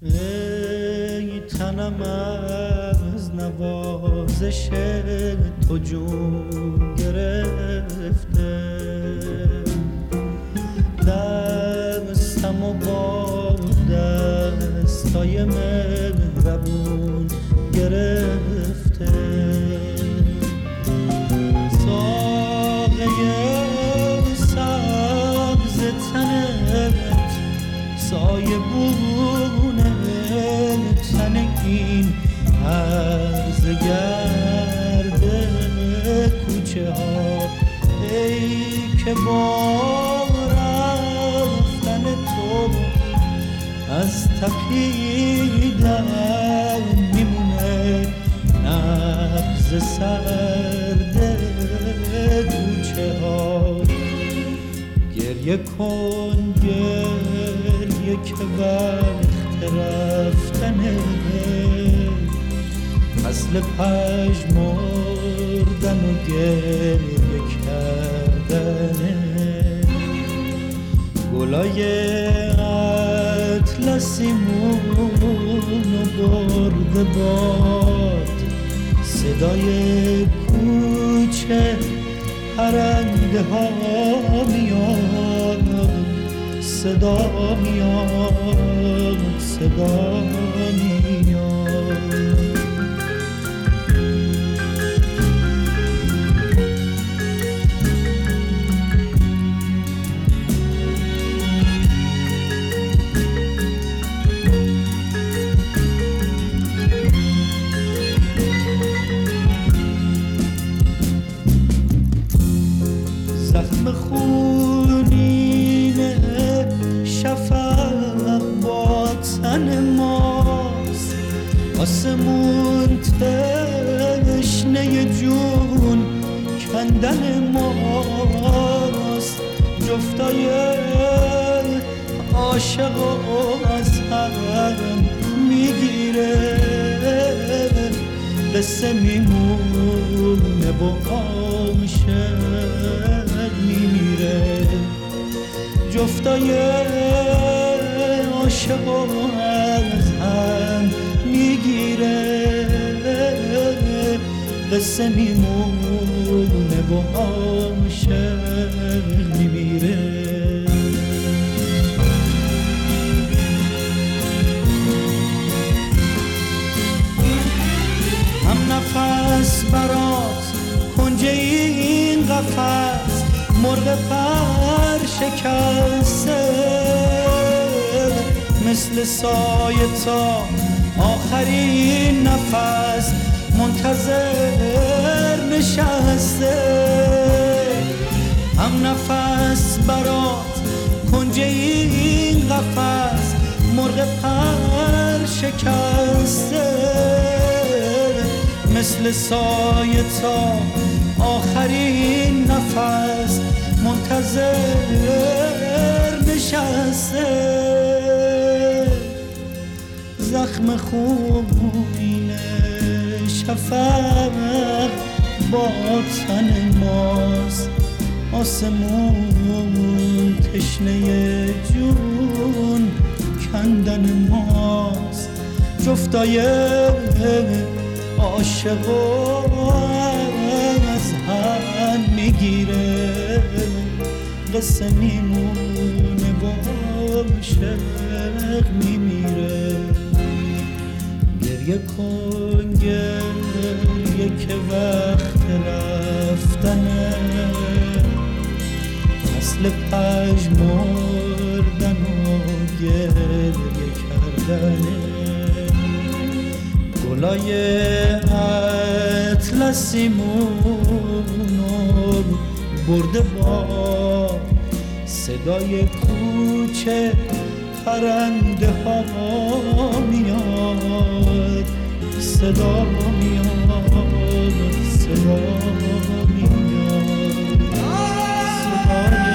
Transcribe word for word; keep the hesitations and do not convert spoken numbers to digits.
ای تنم از نوازش تو جون گرفته، دستم و با دستای مهربون گرفته، ساقه سبز تنت سایه بونه تن این عرض گرده کوچه ها، ای که با رفتن تو از تپیدن میمونه نبض سرد کوچه ها. گریه کن گریه که وقت رفتنه، فصل پژمردن و گریه کردنه، گلای اطلسیمونو برده باد، صدای کوچه پرنده ها میاد، صدا میاد، صدا میاد. زخم خونین شفق با تن ماست، آسمون تشنه جون کندن ماست، جفتای عاشق و از هم میگیره، قصه میمونه و عاشق میمیره، جفتای عاشق و از هم میگیره، قصه میمونه و عاشق میمیره. هم نفس برات کنج این قفس، مرغ پر شکسته، مثل سایه تا آخرین نفس منتظر نشسته. هم نفس برات کنج این قفس، مرغ پر شکسته، مثل سایه تا آخرین نفس منتظر نشسته. زخم خونین شفق با تن ماست، آسمون تشنه جون کندن ماست، جفتای عاشق و از هم میگیره، قصه میمونه و عاشق میمیره. گریه کن گریه که وقت رفتنه، فصل پژمردن و گریه کردنه، گلای اطلسیمونو برده با صدای کوچه پرنده ها میاد، صدا میاد، صدا میاد، صدا میاد.